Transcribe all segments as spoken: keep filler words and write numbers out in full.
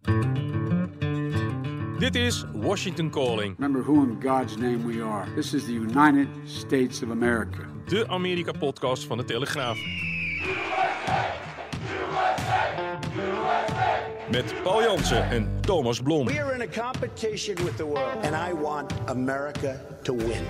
Dit is Washington Calling. Remember who in God's name we are. This is the United States of America. De Amerika-podcast van de Telegraaf. U S A! U S A! U S A! Met Paul Jansen en Thomas Blom. We are in a competition with the world. And I want America to win.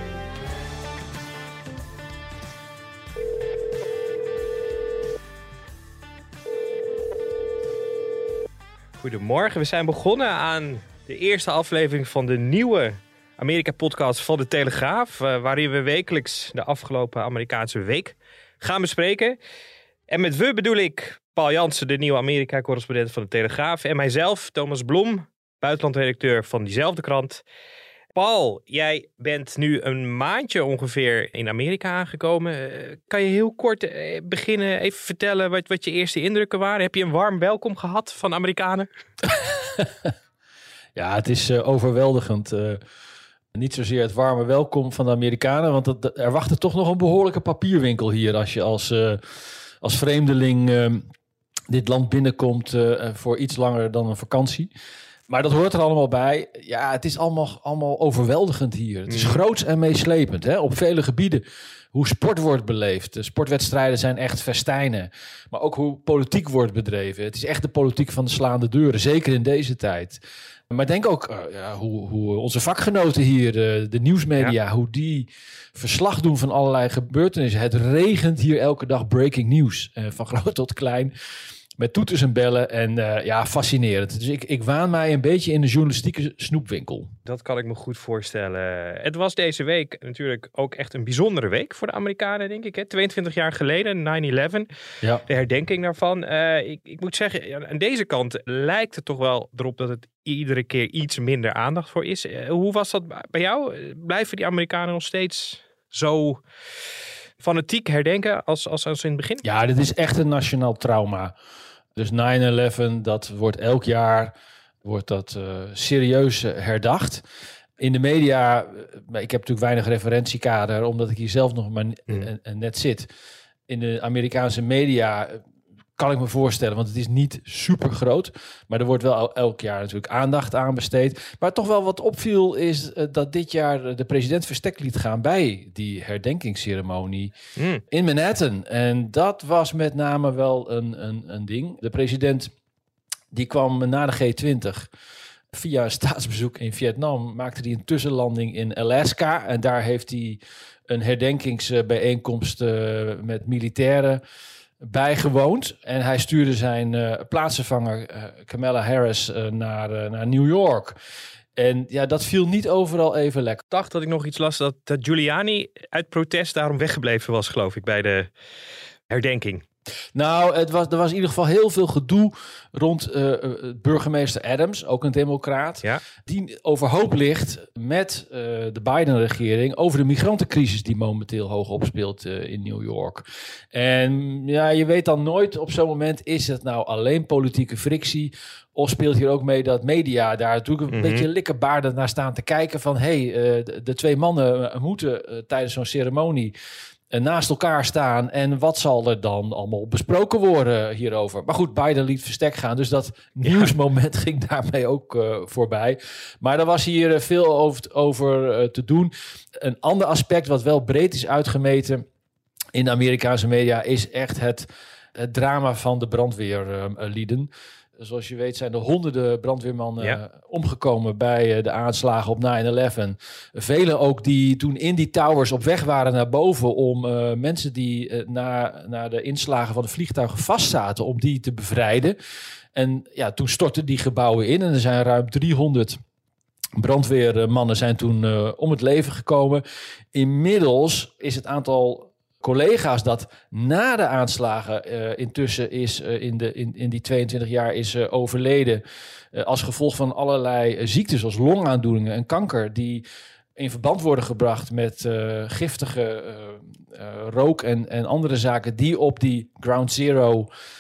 Goedemorgen, we zijn begonnen aan de eerste aflevering van de nieuwe Amerika-podcast van de Telegraaf. Uh, waarin we wekelijks de afgelopen Amerikaanse week gaan bespreken. En met we bedoel ik Paul Jansen, de nieuwe Amerika-correspondent van de Telegraaf. En mijzelf, Thomas Blom, buitenlandredacteur van diezelfde krant. Paul, jij bent nu een maandje ongeveer in Amerika aangekomen. Uh, kan je heel kort uh, beginnen, even vertellen wat, wat je eerste indrukken waren? Heb je een warm welkom gehad van Amerikanen? Ja, het is uh, overweldigend. Uh, niet zozeer het warme welkom van de Amerikanen, want dat, er wachtte toch nog een behoorlijke papierwinkel hier als je als, uh, als vreemdeling uh, dit land binnenkomt uh, voor iets langer dan een vakantie. Maar dat hoort er allemaal bij. Ja, het is allemaal, allemaal overweldigend hier. Het is mm. groots en meeslepend. Hè? Op vele gebieden. Hoe sport wordt beleefd. De sportwedstrijden zijn echt festijnen. Maar ook hoe politiek wordt bedreven. Het is echt de politiek van de slaande deuren. Zeker in deze tijd. Maar denk ook uh, ja, hoe, hoe onze vakgenoten hier, uh, de nieuwsmedia, ja. hoe die verslag doen van allerlei gebeurtenissen. Het regent hier elke dag breaking news. Uh, van groot tot klein. Met toeters en bellen en uh, ja, fascinerend. Dus ik, ik waan mij een beetje in de journalistieke snoepwinkel. Dat kan ik me goed voorstellen. Het was deze week natuurlijk ook echt een bijzondere week voor de Amerikanen, denk ik. Hè? tweeëntwintig jaar geleden, nine eleven. Ja. De herdenking daarvan. Uh, ik, ik moet zeggen, aan deze kant lijkt het toch wel erop dat het iedere keer iets minder aandacht voor is. Uh, hoe was dat bij jou? Blijven die Amerikanen nog steeds zo fanatiek herdenken als, als, als in het begin? Ja, dit is echt een nationaal trauma. Dus nine eleven, dat wordt elk jaar wordt dat, uh, serieus herdacht. In de media, ik heb natuurlijk weinig referentiekader, omdat ik hier zelf nog maar n- n- net zit. In de Amerikaanse media kan ik me voorstellen, want het is niet super groot. Maar er wordt wel elk jaar natuurlijk aandacht aan besteed. Maar toch wel wat opviel is uh, dat dit jaar de president verstek liet gaan bij die herdenkingsceremonie mm. in Manhattan. En dat was met name wel een, een, een ding. De president die kwam na de G twintig via een staatsbezoek in Vietnam, maakte hij een tussenlanding in Alaska. En daar heeft hij een herdenkingsbijeenkomst uh, met militairen bijgewoond. En hij stuurde zijn uh, plaatsvervanger uh, Kamala Harris uh, naar, uh, naar New York. En ja, dat viel niet overal even lekker. Ik dacht dat ik nog iets las dat, dat Giuliani uit protest daarom weggebleven was, geloof ik, bij de herdenking. Nou, het was, er was in ieder geval heel veel gedoe rond uh, burgemeester Adams, ook een democraat, ja. die overhoop ligt met uh, de Biden-regering over de migrantencrisis die momenteel hoog opspeelt uh, in New York. En ja, je weet dan nooit op zo'n moment, is het nou alleen politieke frictie of speelt hier ook mee dat media daar natuurlijk een mm-hmm. beetje likkebaarden naar staan te kijken van hé, hey, uh, de, de twee mannen moeten uh, tijdens zo'n ceremonie naast elkaar staan en wat zal er dan allemaal besproken worden hierover. Maar goed, Biden liet verstek gaan, dus dat nieuwsmoment ja. ging daarmee ook uh, voorbij. Maar er was hier uh, veel over, over uh, te doen. Een ander aspect wat wel breed is uitgemeten in de Amerikaanse media is echt het, het drama van de brandweerlieden. Uh, Zoals je weet zijn er honderden brandweermannen ja. omgekomen bij uh, de aanslagen op nine eleven. Velen ook die toen in die towers op weg waren naar boven om uh, mensen die uh, na, na de inslagen van de vliegtuigen vastzaten, om die te bevrijden. En ja, toen stortten die gebouwen in en er zijn ruim driehonderd brandweermannen zijn toen uh, om het leven gekomen. Inmiddels is het aantal collega's dat na de aanslagen uh, intussen is uh, in, de, in, in die tweeëntwintig jaar is uh, overleden uh, als gevolg van allerlei uh, ziektes zoals longaandoeningen en kanker die in verband worden gebracht met uh, giftige uh, uh, rook en, en andere zaken die op die Ground Zero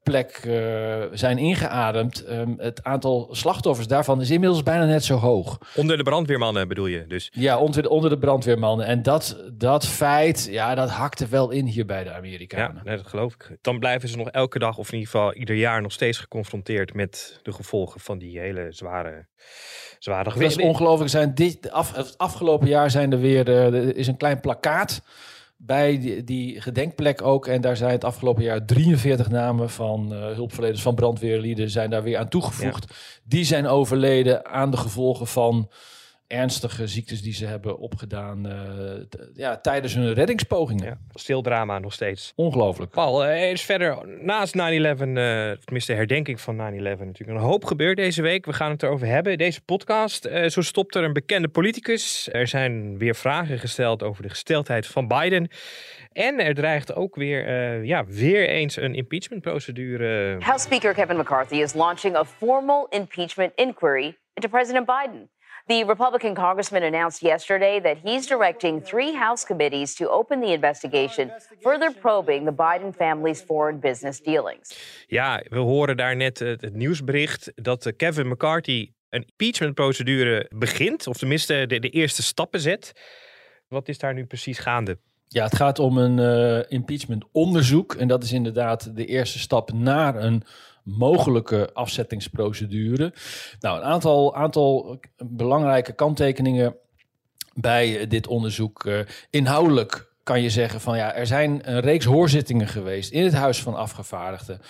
gedenkplek uh, zijn ingeademd. Um, het aantal slachtoffers daarvan is inmiddels bijna net zo hoog. Onder de brandweermannen bedoel je dus? Ja, onder de, onder de brandweermannen. En dat, dat feit, ja, dat hakte wel in hier bij de Amerikanen. Ja, nee, dat geloof ik. Dan blijven ze nog elke dag, of in ieder geval ieder jaar, nog steeds geconfronteerd met de gevolgen van die hele zware, zware Dat is ongelooflijk. Zijn dit, af, het afgelopen jaar zijn er weer, uh, er is een klein plakkaat bij die, die gedenkplek ook. En daar zijn het afgelopen jaar drieënveertig namen van uh, hulpverleners, van brandweerlieden zijn daar weer aan toegevoegd. Ja. Die zijn overleden aan de gevolgen van ernstige ziektes die ze hebben opgedaan uh, t- ja, tijdens hun reddingspogingen. Ja, stil drama nog steeds. Ongelooflijk. Paul, er is verder naast nine eleven, uh, tenminste de herdenking van nine eleven natuurlijk een hoop gebeurd deze week. We gaan het erover hebben. Deze podcast, uh, zo stopt er een bekende politicus. Er zijn weer vragen gesteld over de gesteldheid van Biden. En er dreigt ook weer, uh, ja, weer eens een impeachmentprocedure. House Speaker Kevin McCarthy is launching a formal impeachment inquiry into President Biden. The Republican congressman announced yesterday that he's directing three House committees to open the investigation, further probing the Biden family's foreign business dealings. Ja, we horen daar net het, het nieuwsbericht dat Kevin McCarthy een impeachmentprocedure begint, of tenminste de, de eerste stappen zet. Wat is daar nu precies gaande? Ja, het gaat om een uh, impeachmentonderzoek en dat is inderdaad de eerste stap naar een mogelijke afzettingsprocedure. Nou, een aantal, aantal belangrijke kanttekeningen bij dit onderzoek. Uh, inhoudelijk kan je zeggen van ja, er zijn een reeks hoorzittingen geweest in het Huis van Afgevaardigden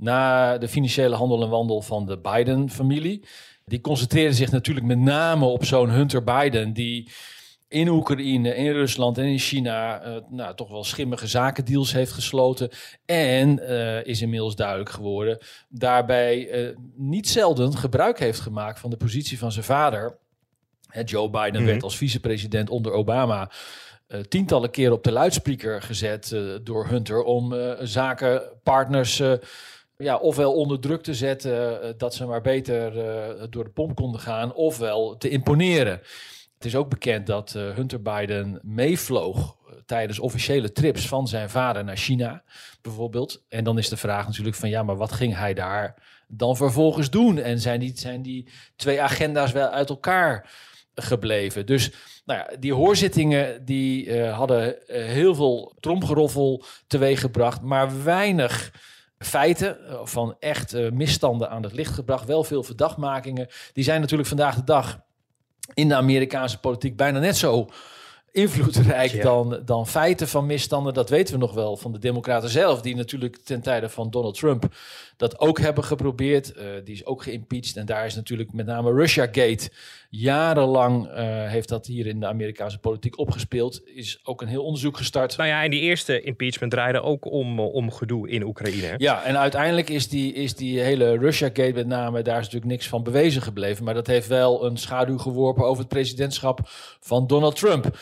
na de financiële handel en wandel van de Biden-familie. Die concentreerden zich natuurlijk met name op zo'n Hunter Biden die in Oekraïne, in Rusland en in China uh, nou, toch wel schimmige zakendeals heeft gesloten. En uh, is inmiddels duidelijk geworden, daarbij uh, niet zelden gebruik heeft gemaakt van de positie van zijn vader. He, Joe Biden mm-hmm. werd als vicepresident onder Obama uh, tientallen keren op de luidspreker gezet uh, door Hunter om uh, zakenpartners Uh, Ja, ofwel onder druk te zetten, uh, dat ze maar beter uh, door de pomp konden gaan, ofwel te imponeren. Het is ook bekend dat uh, Hunter Biden meevloog uh, tijdens officiële trips van zijn vader naar China, bijvoorbeeld. En dan is de vraag natuurlijk van ja, maar wat ging hij daar dan vervolgens doen? En zijn die, zijn die twee agenda's wel uit elkaar gebleven? Dus nou ja, die hoorzittingen die uh, hadden uh, heel veel tromgeroffel teweeggebracht, maar weinig feiten van echt uh, misstanden aan het licht gebracht. Wel veel verdachtmakingen. Die zijn natuurlijk vandaag de dag in de Amerikaanse politiek bijna net zo invloedrijk ja. dan, dan feiten van misstanden. Dat weten we nog wel van de Democraten zelf, die natuurlijk ten tijde van Donald Trump dat ook hebben geprobeerd. Uh, die is ook geïmpeached en daar is natuurlijk met name Russiagate jarenlang uh, heeft dat hier in de Amerikaanse politiek opgespeeld. Is ook een heel onderzoek gestart. Nou ja, en die eerste impeachment draaide ook om, om gedoe in Oekraïne. Ja, en uiteindelijk is die, is die hele Russiagate met name, daar is natuurlijk niks van bewezen gebleven. Maar dat heeft wel een schaduw geworpen over het presidentschap van Donald Trump.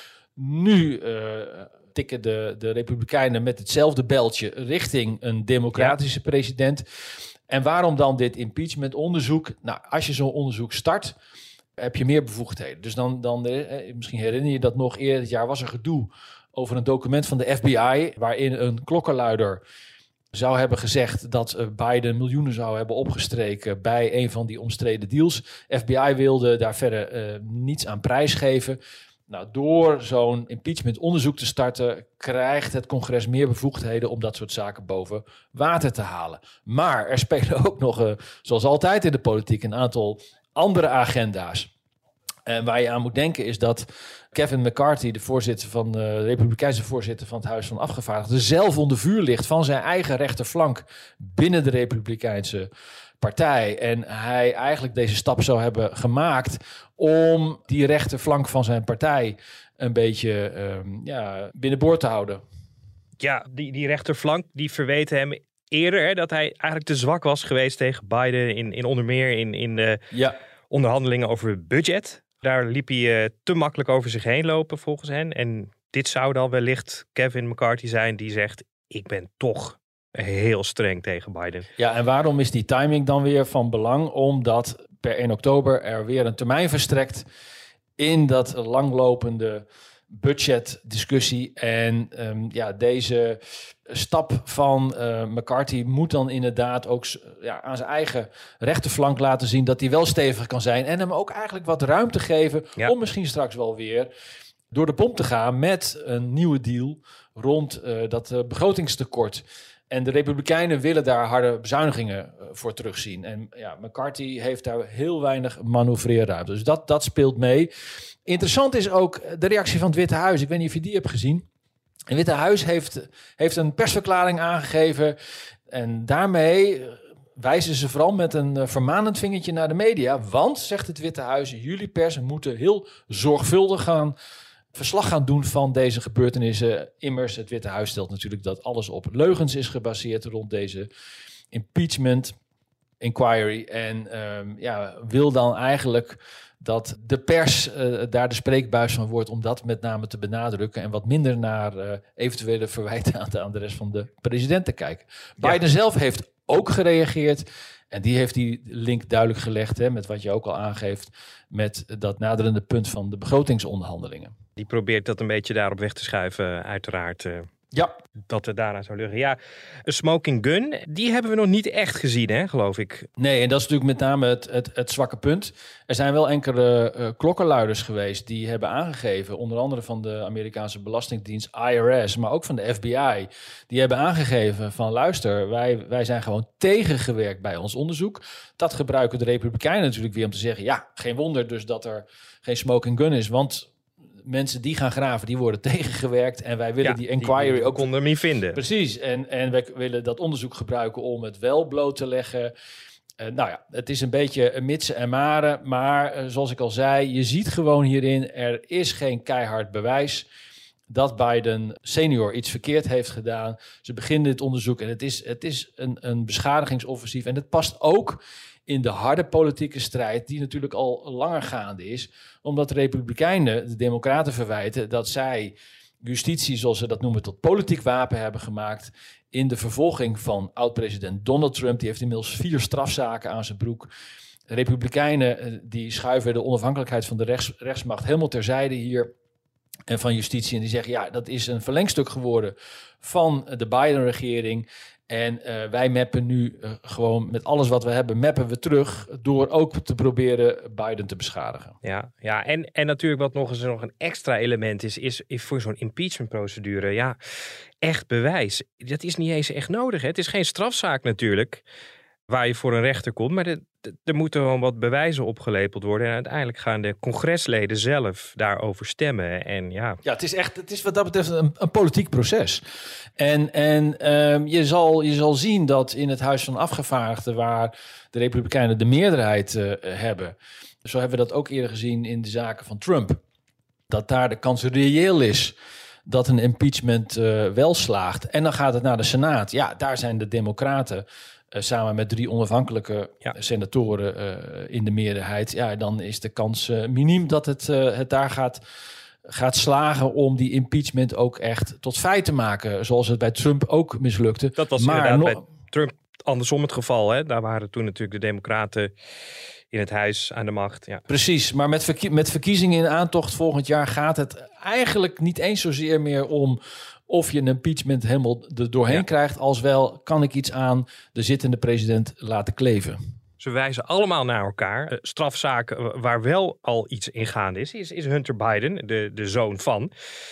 Nu uh, tikken de, de Republikeinen met hetzelfde beltje richting een democratische ja. president. En waarom dan dit impeachmentonderzoek? Nou, als je zo'n onderzoek start, heb je meer bevoegdheden. Dus dan, dan eh, misschien herinner je dat nog, eerder dit jaar was er gedoe over een document van de F B I, waarin een klokkenluider zou hebben gezegd dat uh, Biden miljoenen zou hebben opgestreken bij een van die omstreden deals. F B I wilde daar verder uh, niets aan prijsgeven. Nou, door zo'n impeachmentonderzoek te starten, krijgt het congres meer bevoegdheden om dat soort zaken boven water te halen. Maar er spelen ook nog, uh, zoals altijd in de politiek, een aantal andere agenda's. En waar je aan moet denken is dat Kevin McCarthy, de voorzitter van de Republikeinse voorzitter van het Huis van Afgevaardigden, zelf onder vuur ligt van zijn eigen rechterflank binnen de Republikeinse partij. En hij eigenlijk deze stap zou hebben gemaakt om die rechterflank van zijn partij een beetje um, ja, binnenboord te houden. Ja, die, die rechterflank die verweten hem eerder hè, dat hij eigenlijk te zwak was geweest tegen Biden in, in onder meer in, in de ja. onderhandelingen over budget. Daar liep hij uh, te makkelijk over zich heen lopen volgens hen. En dit zou dan wellicht Kevin McCarthy zijn die zegt, ik ben toch heel streng tegen Biden. Ja, en waarom is die timing dan weer van belang? Omdat per één oktober er weer een termijn verstrekt in dat langlopende budgetdiscussie. En um, ja, deze stap van uh, McCarthy moet dan inderdaad ook ja, aan zijn eigen rechterflank laten zien dat hij wel stevig kan zijn. En hem ook eigenlijk wat ruimte geven ja. om misschien straks wel weer door de pomp te gaan met een nieuwe deal rond uh, dat uh, begrotingstekort. En de Republikeinen willen daar harde bezuinigingen uh, voor terugzien. En ja, McCarthy heeft daar heel weinig manoeuvreerruimte. Dus dat, dat speelt mee. Interessant is ook de reactie van het Witte Huis. Ik weet niet of je die hebt gezien. Het Witte Huis heeft, heeft een persverklaring aangegeven. En daarmee wijzen ze vooral met een vermanend vingertje naar de media. Want, zegt het Witte Huis, jullie pers moeten heel zorgvuldig gaan verslag gaan doen van deze gebeurtenissen. Immers, het Witte Huis stelt natuurlijk dat alles op leugens is gebaseerd rond deze impeachment inquiry. En um, ja, wil dan eigenlijk dat de pers uh, daar de spreekbuis van wordt om dat met name te benadrukken en wat minder naar uh, eventuele verwijten aan de, aan de rest van de president te kijken. Ja. Biden zelf heeft ook gereageerd en die heeft die link duidelijk gelegd, hè, met wat je ook al aangeeft, met dat naderende punt van de begrotingsonderhandelingen. Die probeert dat een beetje daarop weg te schuiven, uiteraard. Uh, ja. Dat het daaraan zou liggen. Ja, een smoking gun, die hebben we nog niet echt gezien, hè, geloof ik. Nee, en dat is natuurlijk met name het, het, het zwakke punt. Er zijn wel enkele uh, klokkenluiders geweest die hebben aangegeven, onder andere van de Amerikaanse Belastingdienst I R S, maar ook van de F B I. Die hebben aangegeven van luister, wij, wij zijn gewoon tegengewerkt bij ons onderzoek. Dat gebruiken de Republikeinen natuurlijk weer om te zeggen, ja, geen wonder dus dat er geen smoking gun is, want mensen die gaan graven, die worden tegengewerkt. En wij willen ja, die inquiry die ook konden niet vinden. Precies. En, en wij willen dat onderzoek gebruiken om het wel bloot te leggen. Uh, nou ja, het is een beetje een mitsen en maren. Maar uh, zoals ik al zei, je ziet gewoon hierin, er is geen keihard bewijs dat Biden senior iets verkeerd heeft gedaan. Ze beginnen dit onderzoek en het is, het is een, een beschadigingsoffensief. En het past ook in de harde politieke strijd die natuurlijk al langer gaande is. Omdat de Republikeinen de Democraten verwijten dat zij justitie, zoals ze dat noemen, tot politiek wapen hebben gemaakt in de vervolging van oud-president Donald Trump. Die heeft inmiddels vier strafzaken aan zijn broek. De Republikeinen die schuiven de onafhankelijkheid van de rechts, rechtsmacht helemaal terzijde hier en van justitie. En die zeggen, ja, dat is een verlengstuk geworden van de Biden-regering. En uh, wij mappen nu uh, gewoon met alles wat we hebben, mappen we terug door ook te proberen Biden te beschadigen. Ja, ja en, en natuurlijk wat nog eens nog een extra element is, is, is voor zo'n impeachmentprocedure, ja, echt bewijs. Dat is niet eens echt nodig. Hè? Het is geen strafzaak natuurlijk, waar je voor een rechter komt, maar de, de, er moeten gewoon wat bewijzen opgelepeld worden. En uiteindelijk gaan de congresleden zelf daarover stemmen. En ja. ja, het is echt, het is wat dat betreft een, een politiek proces. En, en um, je, zal, je zal zien dat in het Huis van Afgevaardigden, waar de Republikeinen de meerderheid uh, hebben, zo hebben we dat ook eerder gezien in de zaken van Trump, dat daar de kans reëel is dat een impeachment uh, wel slaagt. En dan gaat het naar de Senaat. Ja, daar zijn de Democraten Uh, samen met drie onafhankelijke ja. senatoren uh, in de meerderheid. Ja, dan is de kans uh, miniem dat het, uh, het daar gaat, gaat slagen om die impeachment ook echt tot feit te maken. Zoals het bij Trump ook mislukte. Dat was maar inderdaad no- bij Trump andersom het geval. Hè? Daar waren toen natuurlijk de Democraten in het huis aan de macht. Ja. Precies, maar met, verkie- met verkiezingen in aantocht volgend jaar gaat het eigenlijk niet eens zozeer meer om of je een impeachment helemaal er doorheen ja. krijgt, als wel kan ik iets aan de zittende president laten kleven. Ze wijzen allemaal naar elkaar. Uh, strafzaken waar wel al iets in gaande is, is, is Hunter Biden, de, de zoon van.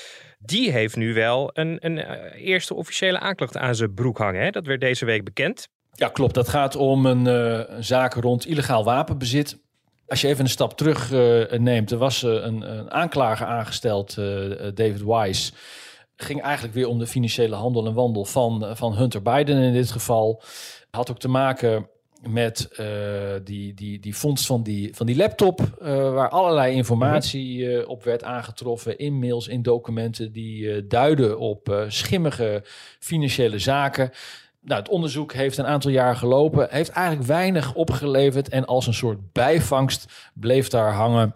Die heeft nu wel een, een uh, eerste officiële aanklacht aan zijn broek hangen. Hè? Dat werd deze week bekend. Ja, klopt. Dat gaat om een, uh, een zaak rond illegaal wapenbezit. Als je even een stap terug uh, neemt, er was uh, een, een aanklager aangesteld, uh, David Weiss. Ging eigenlijk weer om de financiële handel en wandel van, van Hunter Biden in dit geval. Had ook te maken met uh, die, die, die vondst van die, van die laptop, uh, waar allerlei informatie uh, op werd aangetroffen in mails, in documenten die uh, duiden op uh, schimmige financiële zaken. Nou, het onderzoek heeft een aantal jaar gelopen, heeft eigenlijk weinig opgeleverd en als een soort bijvangst bleef daar hangen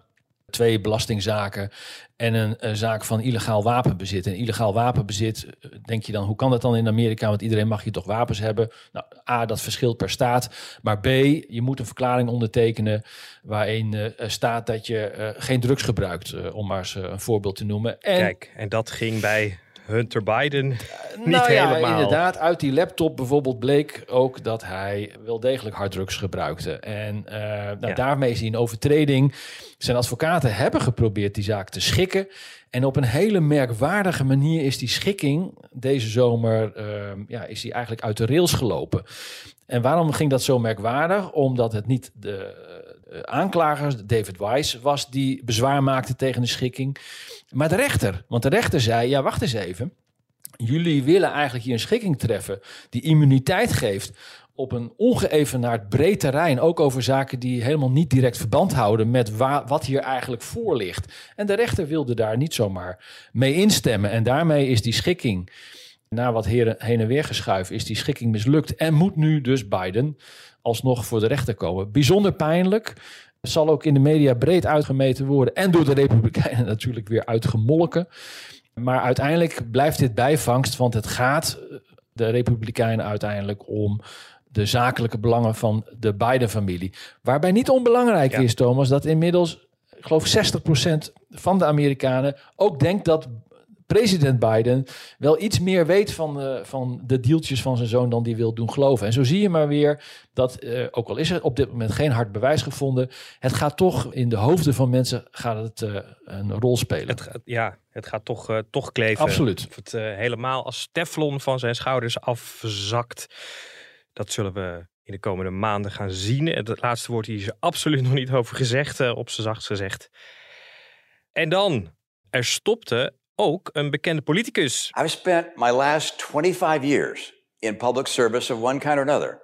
twee belastingzaken en een, een zaak van illegaal wapenbezit. En illegaal wapenbezit, denk je dan, hoe kan dat dan in Amerika? Want iedereen mag hier toch wapens hebben? Nou, A, dat verschilt per staat. Maar B, je moet een verklaring ondertekenen waarin uh, staat dat je uh, geen drugs gebruikt, uh, om maar eens uh, een voorbeeld te noemen. En, Kijk, en dat ging bij Hunter Biden niet nou ja, helemaal. Inderdaad, uit die laptop bijvoorbeeld bleek ook dat hij wel degelijk harddrugs gebruikte. En uh, nou, ja. daarmee is hij een overtreding. Zijn advocaten hebben geprobeerd die zaak te schikken. En op een hele merkwaardige manier is die schikking deze zomer uh, ja, is die eigenlijk uit de rails gelopen. En waarom ging dat zo merkwaardig? Omdat het niet de uh, aanklager, David Weiss, was die bezwaar maakte tegen de schikking, maar de rechter. Want de rechter zei, ja, wacht eens even. Jullie willen eigenlijk hier een schikking treffen die immuniteit geeft op een ongeëvenaard breed terrein, ook over zaken die helemaal niet direct verband houden met wa- wat hier eigenlijk voor ligt. En de rechter wilde daar niet zomaar mee instemmen. En daarmee is die schikking, na wat heen en weer geschuif, is die schikking mislukt. En moet nu dus Biden alsnog voor de rechter komen. Bijzonder pijnlijk. Zal ook in de media breed uitgemeten worden. En door de Republikeinen natuurlijk weer uitgemolken. Maar uiteindelijk blijft dit bijvangst. Want het gaat de Republikeinen uiteindelijk om de zakelijke belangen van de Biden-familie. Waarbij niet onbelangrijk ja. is, Thomas, dat inmiddels, ik geloof zestig procent van de Amerikanen ook denkt dat president Biden wel iets meer weet van de, van de deeltjes van zijn zoon dan die wil doen geloven. En zo zie je maar weer dat, uh, ook al is er op dit moment geen hard bewijs gevonden, het gaat toch in de hoofden van mensen gaat het uh, een rol spelen. Het gaat, ja, het gaat toch, uh, toch kleven. Absoluut. Of het uh, helemaal als teflon van zijn schouders afzakt, dat zullen we in de komende maanden gaan zien. Het laatste woord hier is er absoluut nog niet over gezegd, uh, op z'n zachtst gezegd. En dan, er stopte ook een bekende politicus. I've spent my last twenty-five years in public service of one kind or another.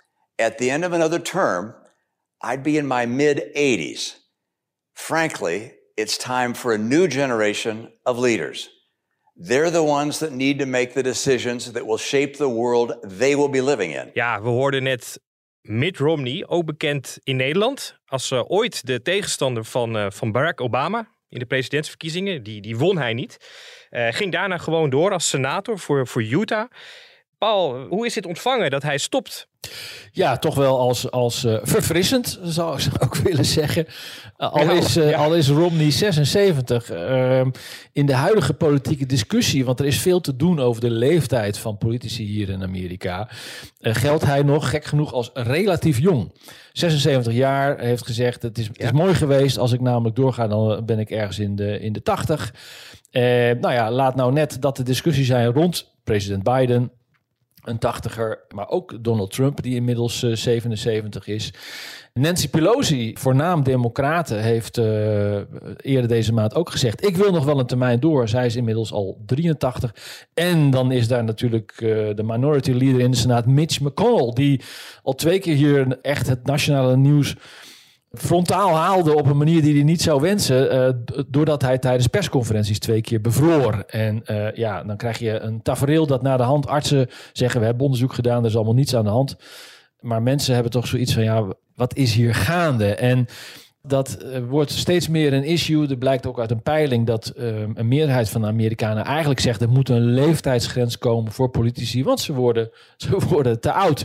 At the end of another term, I'd be in my mid-eighties. Frankly, it's time for a new generation of leaders. They're the ones that need to make the decisions that will shape the world they will be living in. Ja, we hoorden net Mitt Romney, ook bekend in Nederland als uh, ooit de tegenstander van, uh, van Barack Obama in de presidentsverkiezingen. Die, die won hij niet. Uh, ging daarna gewoon door als senator voor, voor Utah. Paul, hoe is dit ontvangen dat hij stopt? Ja, toch wel als, als uh, verfrissend, zou ik ook willen zeggen. Uh, al, Nou, is, uh, ja. al is Romney zesenzeventig. Uh, in de huidige politieke discussie, want er is veel te doen over de leeftijd van politici hier in Amerika, uh, geldt hij nog, gek genoeg, als relatief jong. zesenzeventig jaar, heeft gezegd, het is, het is ja. mooi geweest. Als ik namelijk doorga, dan ben ik ergens in de, in de tachtig. Uh, nou ja, laat nou net dat de discussie zijn rond president Biden, een tachtiger, maar ook Donald Trump, die inmiddels uh, zevenenzeventig is. Nancy Pelosi, voornaam democraten, heeft uh, eerder deze maand ook gezegd, ik wil nog wel een termijn door. Zij is inmiddels al drieëntachtig. En dan is daar natuurlijk uh, de minority leader in de Senaat, Mitch McConnell, die al twee keer hier echt het nationale nieuws frontaal haalde op een manier die hij niet zou wensen, uh, doordat hij tijdens persconferenties twee keer bevroor. En uh, ja, dan krijg je een tafereel dat na de hand artsen zeggen, we hebben onderzoek gedaan, er is allemaal niets aan de hand. Maar mensen hebben toch zoiets van, ja, wat is hier gaande? En dat uh, wordt steeds meer een issue. Er blijkt ook uit een peiling dat uh, een meerderheid van de Amerikanen eigenlijk zegt, er moet een leeftijdsgrens komen voor politici, want ze worden, ze worden te oud.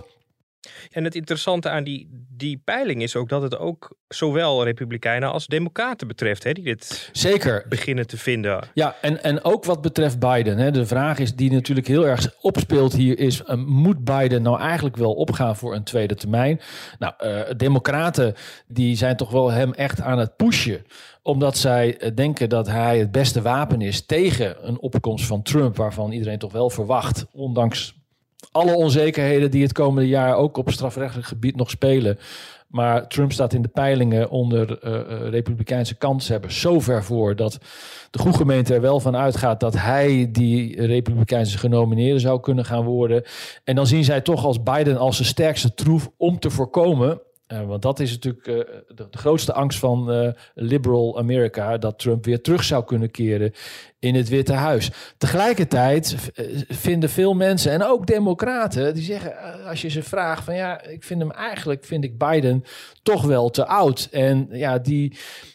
En het interessante aan die, die peiling is ook dat het ook zowel Republikeinen als Democraten betreft, hè, die dit zeker beginnen te vinden. Ja, en, en ook wat betreft Biden. Hè, de vraag is die natuurlijk heel erg opspeelt hier is, uh, moet Biden nou eigenlijk wel opgaan voor een tweede termijn? Nou, uh, Democraten die zijn toch wel hem echt aan het pushen, omdat zij uh, denken dat hij het beste wapen is tegen een opkomst van Trump, waarvan iedereen toch wel verwacht, ondanks alle onzekerheden die het komende jaar ook op strafrechtelijk gebied nog spelen. Maar Trump staat in de peilingen onder uh, Republikeinse kanshebbers zo ver voor dat de goede gemeente er wel van uitgaat dat hij die Republikeinse genomineerde zou kunnen gaan worden. En dan zien zij toch als Biden als de sterkste troef om te voorkomen. Uh, want dat is natuurlijk uh, de, de grootste angst van uh, liberal Amerika, dat Trump weer terug zou kunnen keren in het Witte Huis. Tegelijkertijd uh, vinden veel mensen, en ook democraten, die zeggen, uh, als je ze vraagt van ja, ik vind hem eigenlijk, vind ik Biden toch wel te oud. En ja, die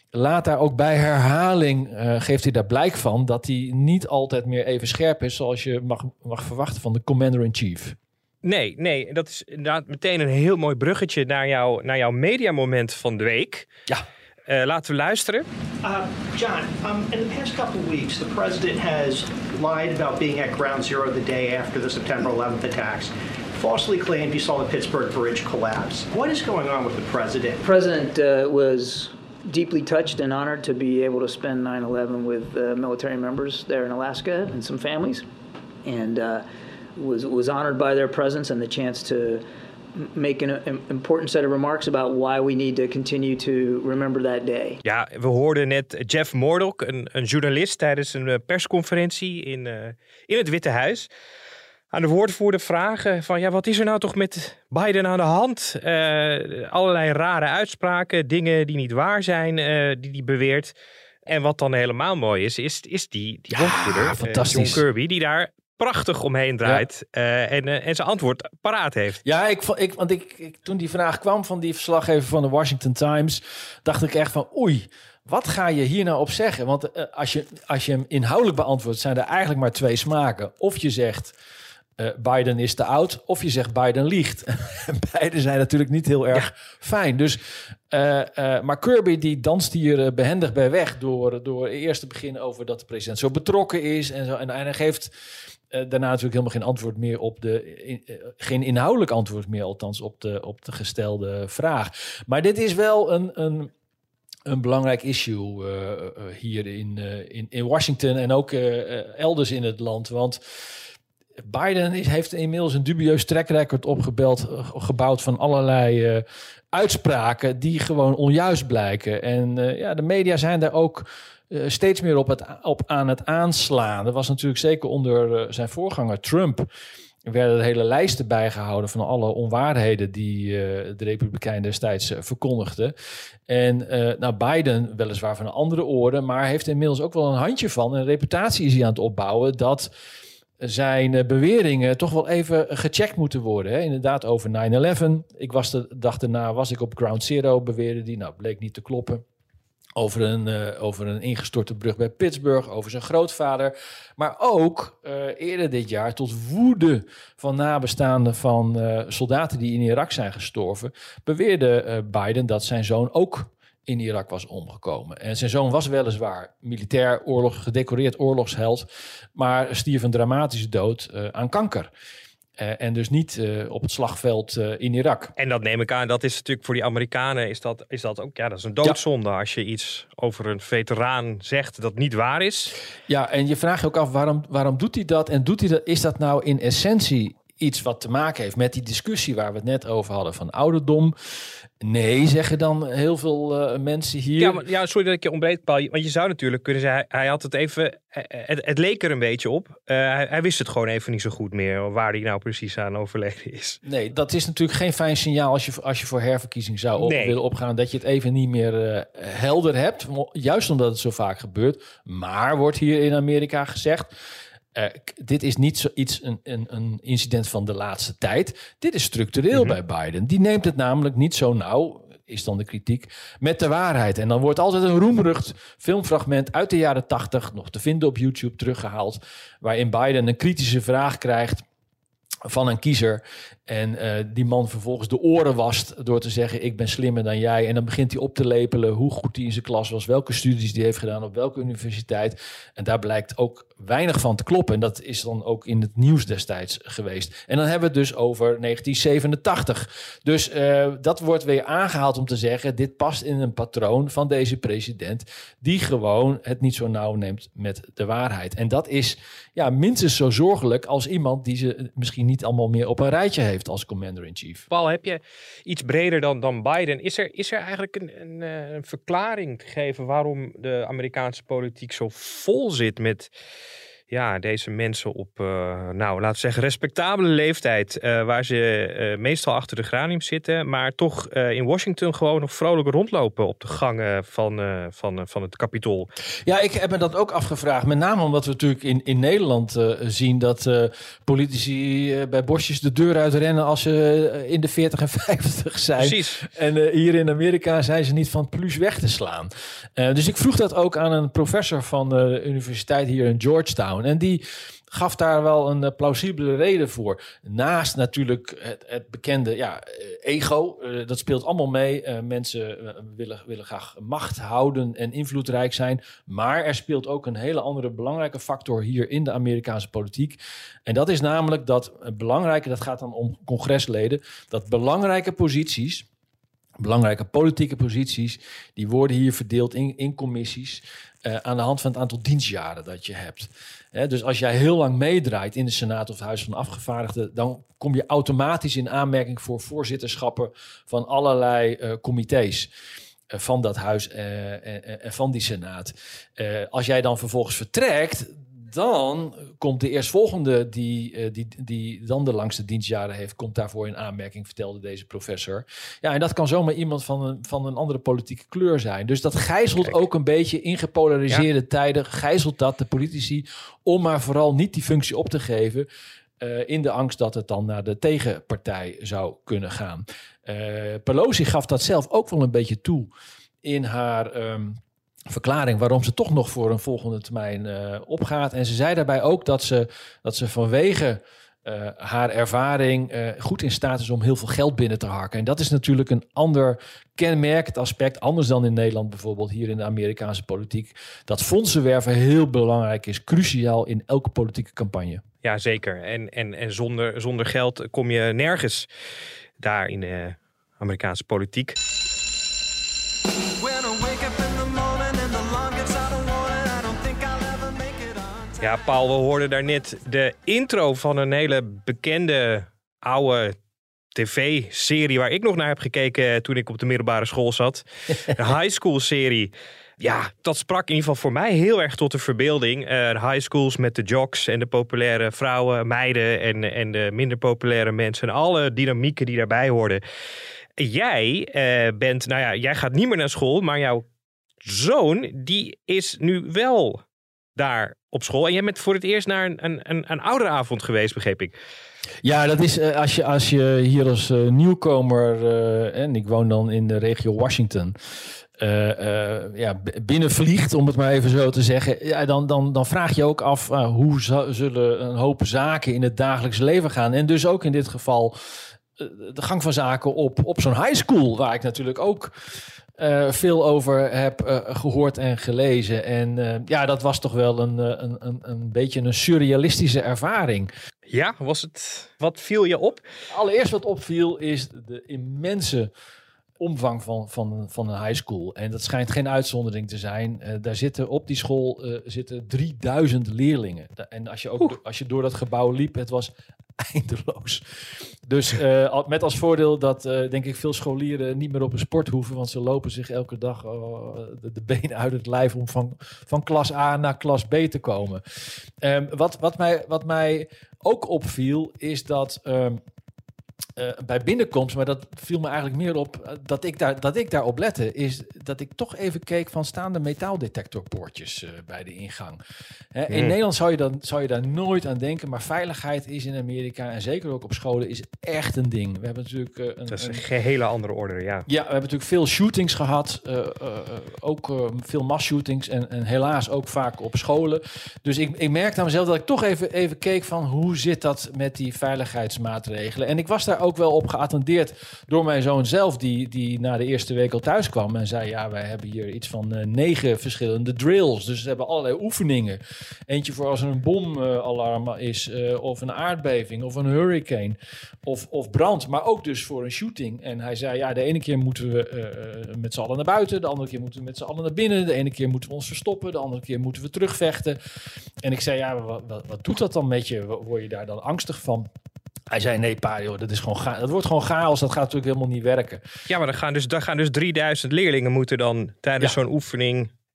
laat daar ook bij herhaling, uh, geeft hij daar blijk van, dat hij niet altijd meer even scherp is zoals je mag, mag verwachten van de Commander-in-Chief. Nee, nee, dat is inderdaad meteen een heel mooi bruggetje naar, jou, naar jouw mediamoment van de week. Ja. Uh, laten we luisteren. Uh, John, um, in the past couple of weeks, the president has lied about being at Ground Zero the day after the September eleventh attacks. Falsely claimed he saw the Pittsburgh Bridge collapse. What is going on with the president? The president uh, was deeply touched and honored to be able to spend nine eleven with uh, military members there in Alaska and some families. And uh, was was honored by their presence and the chance to make an, an important set of remarks about why we need to continue to remember that day. Ja, we hoorden net Jeff Murdoch, een, een journalist, tijdens een persconferentie in, uh, in het Witte Huis aan de woordvoerder vragen van, ja, wat is er nou toch met Biden aan de hand? Uh, allerlei rare uitspraken, dingen die niet waar zijn, uh, die hij beweert. En wat dan helemaal mooi is, is, is die, die ja, woordvoerder, uh, John Kirby, die daar prachtig omheen draait ja. uh, en, uh, en zijn antwoord paraat heeft. Ja, ik, ik, want ik, ik, toen die vraag kwam van die verslaggever van de Washington Times, dacht ik echt van, oei, wat ga je hier nou op zeggen? Want uh, als, je, als je hem inhoudelijk beantwoordt, zijn er eigenlijk maar twee smaken. Of je zegt, uh, Biden is te oud, of je zegt, Biden liegt. Beide zijn natuurlijk niet heel erg ja. fijn. Dus, uh, uh, maar Kirby die danst hier uh, behendig bij weg door, door eerst te beginnen over dat de president zo betrokken is en zo. En, en hij geeft Uh, daarna natuurlijk helemaal geen antwoord meer op de... In, uh, geen inhoudelijk antwoord meer, althans, op de, op de gestelde vraag. Maar dit is wel een, een, een belangrijk issue uh, uh, hier in, uh, in, in Washington en ook uh, uh, elders in het land. Want Biden is, heeft inmiddels een dubieus track record opgebeld, uh, gebouwd van allerlei uh, uitspraken die gewoon onjuist blijken. En uh, ja, de media zijn daar ook Uh, steeds meer op, het, op aan het aanslaan. Er was natuurlijk zeker onder uh, zijn voorganger Trump, er werden hele lijsten bijgehouden van alle onwaarheden die uh, de Republikein destijds uh, verkondigden. En uh, nou, Biden weliswaar van andere oren, maar heeft inmiddels ook wel een handje van. Een reputatie is hij aan het opbouwen dat zijn uh, beweringen toch wel even gecheckt moeten worden. Hè? Inderdaad over nine eleven. Ik was de dag daarna was ik op Ground Zero, beweerde die. Nou, bleek niet te kloppen. Over een, uh, over een ingestorte brug bij Pittsburgh, over zijn grootvader. Maar ook uh, eerder dit jaar tot woede van nabestaanden van uh, soldaten die in Irak zijn gestorven, beweerde uh, Biden dat zijn zoon ook in Irak was omgekomen. En zijn zoon was weliswaar militair oorlog, gedecoreerd oorlogsheld, maar stierf een dramatische dood uh, aan kanker. Uh, en dus niet uh, op het slagveld uh, in Irak. En dat neem ik aan, dat is natuurlijk voor die Amerikanen is dat, is dat ook, ja, dat is een doodzonde ja. als je iets over een veteraan zegt dat niet waar is. Ja, en je vraagt je ook af, waarom, waarom doet hij dat? En doet hij dat, is dat nou in essentie iets wat te maken heeft met die discussie waar we het net over hadden van ouderdom? Nee, zeggen dan heel veel uh, mensen hier. Ja, maar, ja, sorry dat ik je ontbreek, Paul. Want je zou natuurlijk kunnen zeggen, hij, hij had het even, het, het leek er een beetje op. Uh, hij, hij wist het gewoon even niet zo goed meer waar hij nou precies aan overleden is. Nee, dat is natuurlijk geen fijn signaal als je, als je voor herverkiezing zou op, nee. willen opgaan, dat je het even niet meer uh, helder hebt. Juist omdat het zo vaak gebeurt. Maar wordt hier in Amerika gezegd, Uh, dit is niet zoiets een, een, een incident van de laatste tijd. Dit is structureel mm-hmm. bij Biden. Die neemt het namelijk niet zo nauw, is dan de kritiek, met de waarheid. En dan wordt altijd een roemrucht filmfragment uit de jaren tachtig, nog te vinden op YouTube, teruggehaald, waarin Biden een kritische vraag krijgt van een kiezer. En uh, die man vervolgens de oren wast door te zeggen, ik ben slimmer dan jij. En dan begint hij op te lepelen hoe goed hij in zijn klas was, welke studies hij heeft gedaan, op welke universiteit. En daar blijkt ook weinig van te kloppen. En dat is dan ook in het nieuws destijds geweest. En dan hebben we het dus over negentien zevenentachtig. Dus uh, dat wordt weer aangehaald om te zeggen, dit past in een patroon van deze president, die gewoon het niet zo nauw neemt met de waarheid. En dat is ja, minstens zo zorgelijk als iemand die ze misschien niet allemaal meer op een rijtje heeft als commander-in-chief. Paul, heb je iets breder dan, dan Biden? Is er, is er eigenlijk een, een, een verklaring te geven waarom de Amerikaanse politiek zo vol zit met ja, deze mensen op, uh, nou, laten we zeggen, respectabele leeftijd, uh, waar ze uh, meestal achter de geranium zitten, maar toch uh, in Washington gewoon nog vrolijk rondlopen op de gangen van, uh, van, uh, van het Capitool. Ja, ik heb me dat ook afgevraagd. Met name omdat we natuurlijk in, in Nederland uh, zien dat uh, politici uh, bij bosjes de deur uitrennen als ze uh, in de veertig en vijftig zijn. Precies. En uh, hier in Amerika zijn ze niet van het plus weg te slaan. Uh, dus ik vroeg dat ook aan een professor van de universiteit hier in Georgetown. En die gaf daar wel een uh, plausibele reden voor. Naast natuurlijk het, het bekende ja, ego. Uh, dat speelt allemaal mee. Uh, mensen uh, willen, willen graag macht houden en invloedrijk zijn. Maar er speelt ook een hele andere belangrijke factor hier in de Amerikaanse politiek. En dat is namelijk dat uh, belangrijke, dat gaat dan om congresleden, dat belangrijke posities, belangrijke politieke posities, die worden hier verdeeld in, in commissies uh, aan de hand van het aantal dienstjaren dat je hebt. He, dus als jij heel lang meedraait in de Senaat of het Huis van Afgevaardigden, dan kom je automatisch in aanmerking voor voorzitterschappen van allerlei uh, comité's uh, van dat huis uh, en uh, van die Senaat. Uh, als jij dan vervolgens vertrekt, dan komt de eerstvolgende die, uh, die, die dan de langste dienstjaren heeft, komt daarvoor in aanmerking, vertelde deze professor. Ja, en dat kan zomaar iemand van een, van een andere politieke kleur zijn. Dus dat gijzelt Kijk. ook een beetje in gepolariseerde ja. tijden, gijzelt dat de politici, om maar vooral niet die functie op te geven, uh, in de angst dat het dan naar de tegenpartij zou kunnen gaan. Uh, Pelosi gaf dat zelf ook wel een beetje toe in haar Um, verklaring waarom ze toch nog voor een volgende termijn uh, opgaat. En ze zei daarbij ook dat ze, dat ze vanwege uh, haar ervaring uh, goed in staat is om heel veel geld binnen te harken. En dat is natuurlijk een ander kenmerkend aspect, anders dan in Nederland bijvoorbeeld, hier in de Amerikaanse politiek, dat fondsenwerven heel belangrijk is, cruciaal in elke politieke campagne. Ja, zeker. En, en, en zonder, zonder geld kom je nergens daar in de Amerikaanse politiek. Ja, Paul, we hoorden daar net de intro van een hele bekende oude tv-serie waar ik nog naar heb gekeken toen ik op de middelbare school zat. De high school serie. Ja, dat sprak in ieder geval voor mij heel erg tot de verbeelding. Uh, de high schools met de jocks en de populaire vrouwen, meiden en, en de minder populaire mensen. En alle dynamieken die daarbij hoorden. Jij uh, bent, nou ja, jij gaat niet meer naar school, maar jouw zoon, die is nu wel daar op school. En jij bent voor het eerst naar een, een, een ouderavond geweest, begreep ik. Ja, dat is uh, als, je, als je hier als uh, nieuwkomer, uh, en ik woon dan in de regio Washington, Uh, uh, ja, binnenvliegt, om het maar even zo te zeggen, ja, dan, dan, dan vraag je ook af uh, hoe z- zullen een hoop zaken in het dagelijks leven gaan. En dus ook in dit geval uh, de gang van zaken op, op zo'n high school, waar ik natuurlijk ook uh, veel over heb uh, gehoord en gelezen. En uh, ja, dat was toch wel een, een, een, een beetje een surrealistische ervaring. Ja, was het? Wat viel je op? Allereerst wat opviel is de immense omvang van, van, van een high school. En dat schijnt geen uitzondering te zijn. Uh, daar zitten op die school uh, zitten drieduizend leerlingen. En als je, ook, als je door dat gebouw liep, het was eindeloos. Dus uh, met als voordeel dat uh, denk ik veel scholieren niet meer op een sport hoeven, want ze lopen zich elke dag uh, de, de benen uit het lijf om van, van klas A naar klas B te komen. Um, wat, wat, mij, wat mij ook opviel is dat Um, Uh, bij binnenkomst, maar dat viel me eigenlijk meer op uh, dat ik daar dat ik daarop lette, is dat ik toch even keek van staan de metaaldetectorpoortjes uh, bij de ingang. Hè, in mm. Nederland zou je, dan, zou je daar nooit aan denken, maar veiligheid is in Amerika en zeker ook op scholen is echt een ding. We hebben natuurlijk uh, een, dat is een, een gehele andere orde, ja. Ja, we hebben natuurlijk veel shootings gehad, uh, uh, ook uh, veel mass-shootings en, en helaas ook vaak op scholen. Dus ik, ik merkte aan mezelf dat ik toch even, even keek van hoe zit dat met die veiligheidsmaatregelen. En ik was daar ook wel op geattendeerd door mijn zoon zelf, die, die na de eerste week al thuis kwam en zei, ja, wij hebben hier iets van uh, negen verschillende drills. Dus ze hebben allerlei oefeningen. Eentje voor als er een bomalarm uh, is, uh, of een aardbeving, of een hurricane, of, of brand, maar ook dus voor een shooting. En hij zei, ja, de ene keer moeten we uh, met z'n allen naar buiten, de andere keer moeten we met z'n allen naar binnen, de ene keer moeten we ons verstoppen, de andere keer moeten we terugvechten. En ik zei, ja, wat, wat, wat doet dat dan met je? Word je daar dan angstig van? Hij zei, nee pa, joh, dat, is gewoon ga- dat wordt gewoon chaos. Dat gaat natuurlijk helemaal niet werken. Ja, maar dan gaan dus, dan gaan dus drieduizend leerlingen moeten dan tijdens ja. zo'n oefening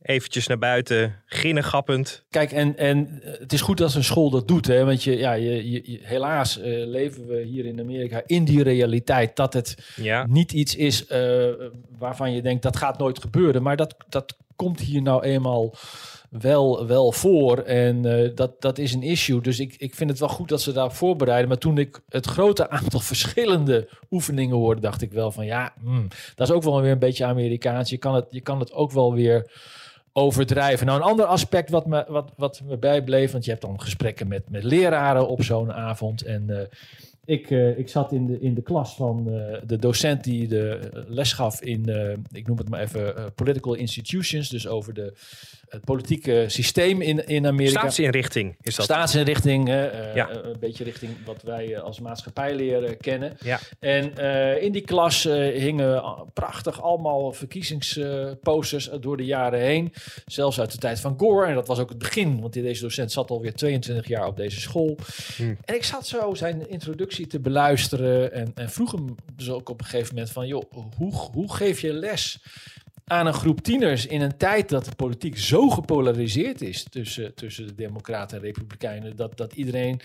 eventjes naar buiten, ginnegappend. Kijk, en, en het is goed dat een school dat doet. Hè? Want je, ja, je, je, helaas uh, leven we hier in Amerika in die realiteit dat het ja. niet iets is uh, waarvan je denkt dat gaat nooit gebeuren. Maar dat, dat komt hier nou eenmaal wel, wel voor. En uh, dat, dat is een issue. Dus ik, ik vind het wel goed dat ze daarop voorbereiden. Maar toen ik het grote aantal verschillende oefeningen hoorde, dacht ik wel van ja, hmm, dat is ook wel weer een beetje Amerikaans. Je kan het, je kan het ook wel weer overdrijven. Nou, een ander aspect wat me, wat, wat me bijbleef, want je hebt dan gesprekken met, met leraren op zo'n avond. En uh, ik, uh, ik zat in de, in de klas van uh, de docent die de les gaf in, uh, ik noem het maar even, uh, political institutions, dus over de, het politieke systeem in, in Amerika. Staatsinrichting is dat. Staatsinrichting, uh, ja. uh, een beetje richting wat wij uh, als maatschappijleer kennen. Ja. En uh, in die klas uh, hingen prachtig allemaal verkiezingsposters uh, door de jaren heen. Zelfs uit de tijd van Gore. En dat was ook het begin, want deze docent zat alweer tweeëntwintig jaar op deze school. Hmm. En ik zat zo zijn introductie te beluisteren en, en vroeg hem dus ook op een gegeven moment van, joh, hoe, hoe geef je les aan een groep tieners in een tijd dat de politiek zo gepolariseerd is tussen, tussen de Democraten en Republikeinen, dat, dat iedereen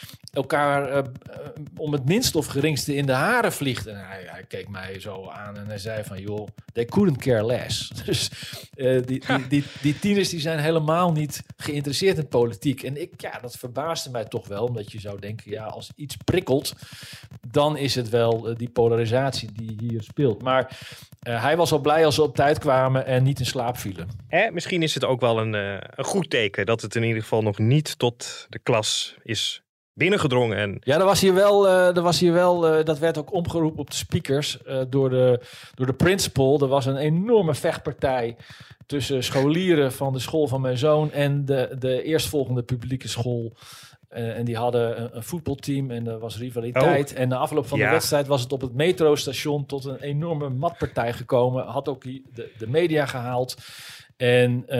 elkaar uh, om het minst of geringste in de haren vliegt. En hij, hij keek mij zo aan en hij zei van, joh, they couldn't care less. Dus uh, die, die, die, die tieners die zijn helemaal niet geïnteresseerd in politiek. En ik, ja, dat verbaasde mij toch wel, omdat je zou denken, ja, als iets prikkelt, dan is het wel uh, die polarisatie die hier speelt. Maar uh, hij was al blij als ze op tijd kwamen en niet in slaap vielen. Eh, misschien is het ook wel een, uh, een goed teken dat het in ieder geval nog niet tot de klas is binnengedrongen. En ja, er was hier wel, uh, er was hier wel uh, dat werd ook omgeroepen op de speakers uh, door, de, door de principal. Er was een enorme vechtpartij tussen scholieren van de school van mijn zoon en de, de eerstvolgende publieke school. Uh, en die hadden een, een voetbalteam en er was rivaliteit. Oh. En na afloop van ja. de wedstrijd was het op het metrostation tot een enorme matpartij gekomen. Had ook de, de media gehaald. En uh,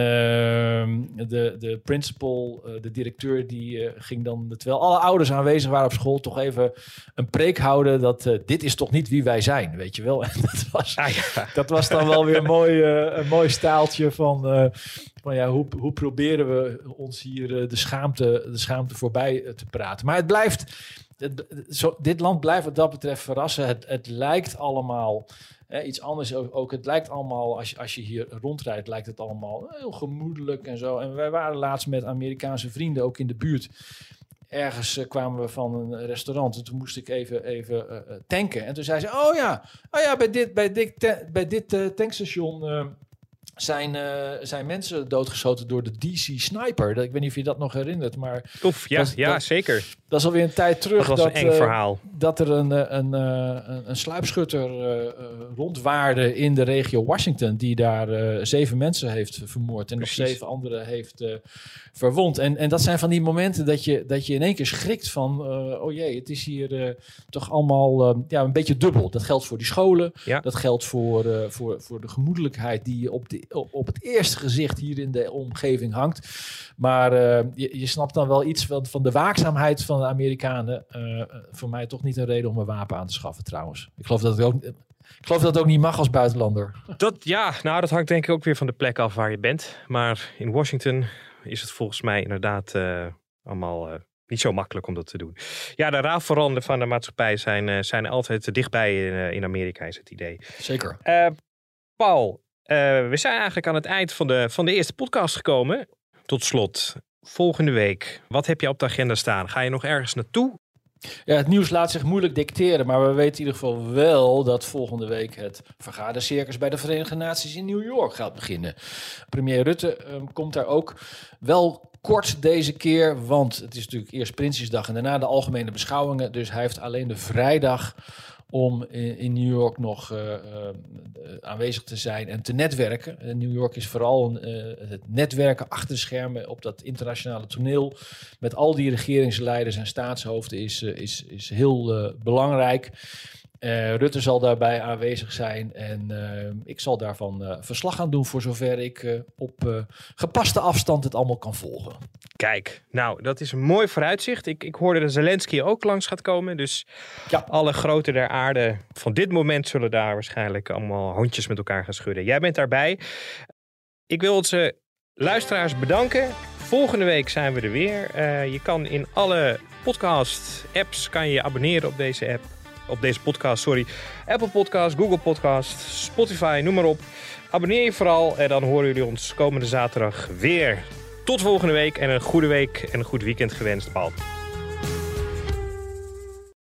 de, de principal, uh, de directeur, die uh, ging dan, terwijl alle ouders aanwezig waren op school, toch even een preek houden dat uh, dit is toch niet wie wij zijn, weet je wel. En dat was, ah, ja. dat was dan wel weer een mooi, uh, een mooi staaltje van, uh, van ja, hoe, hoe proberen we ons hier uh, de, schaamte, de schaamte voorbij uh, te praten. Maar het blijft, het, zo, dit land blijft wat dat betreft verrassen. Het, het lijkt allemaal Eh, iets anders ook, ook. Het lijkt allemaal, als je, als je hier rondrijdt, lijkt het allemaal heel gemoedelijk en zo. En wij waren laatst met Amerikaanse vrienden ook in de buurt. Ergens uh, kwamen we van een restaurant en toen moest ik even, even uh, tanken. En toen zei ze, oh ja, oh ja bij dit, bij dit, te, bij dit uh, tankstation uh, zijn, uh, zijn mensen doodgeschoten door de D C Sniper. Dat, ik weet niet of je dat nog herinnert, maar Oef, ja, dat, ja dat, zeker. Dat is alweer een tijd terug. Dat was dat, een eng uh, verhaal. Dat er een, een, een, een sluipschutter uh, rondwaarde in de regio Washington, die daar uh, zeven mensen heeft vermoord en Precies. nog zeven anderen heeft uh, verwond. En, en dat zijn van die momenten dat je, dat je in één keer schrikt van, uh, oh jee, het is hier uh, toch allemaal uh, ja, een beetje dubbel. Dat geldt voor die scholen, ja. dat geldt voor, uh, voor, voor de gemoedelijkheid die op, de, op, op het eerste gezicht hier in de omgeving hangt. Maar uh, je, je snapt dan wel iets van, van de waakzaamheid van de Amerikanen. Uh, voor mij toch niet een reden om een wapen aan te schaffen trouwens. Ik geloof dat het ook, ik geloof dat het ook niet mag als buitenlander. Dat, ja, nou dat hangt denk ik ook weer van de plek af waar je bent. Maar in Washington is het volgens mij inderdaad uh, allemaal uh, niet zo makkelijk om dat te doen. Ja, de raafveranden van de maatschappij zijn, uh, zijn altijd te dichtbij in, uh, in Amerika, is het idee. Zeker. Uh, Paul, uh, we zijn eigenlijk aan het eind van de, van de eerste podcast gekomen. Tot slot, volgende week, wat heb je op de agenda staan? Ga je nog ergens naartoe? Ja, het nieuws laat zich moeilijk dicteren, maar we weten in ieder geval wel dat volgende week het vergadercircus bij de Verenigde Naties in New York gaat beginnen. Premier Rutte um, komt daar ook wel kort deze keer, want het is natuurlijk eerst Prinsjesdag en daarna de algemene beschouwingen. Dus hij heeft alleen de vrijdag om in, in New York nog uh, uh, aanwezig te zijn en te netwerken. Uh, New York is vooral een, uh, het netwerken achter de schermen op dat internationale toneel met al die regeringsleiders en staatshoofden is, uh, is, is heel uh, belangrijk. Uh, Rutte zal daarbij aanwezig zijn en uh, ik zal daarvan uh, verslag gaan doen voor zover ik uh, op uh, gepaste afstand het allemaal kan volgen. Kijk, nou dat is een mooi vooruitzicht. Ik, ik hoorde dat Zelensky ook langs gaat komen, dus ja. alle groten der aarde van dit moment zullen daar waarschijnlijk allemaal handjes met elkaar gaan schudden. Jij bent daarbij. Ik wil onze luisteraars bedanken. Volgende week zijn we er weer. Uh, je kan in alle podcast-apps kan je, je abonneren op deze app. Op deze podcast, sorry. Apple Podcast, Google Podcast, Spotify, noem maar op. Abonneer je vooral en dan horen jullie ons komende zaterdag weer. Tot volgende week en een goede week en een goed weekend gewenst, Paul.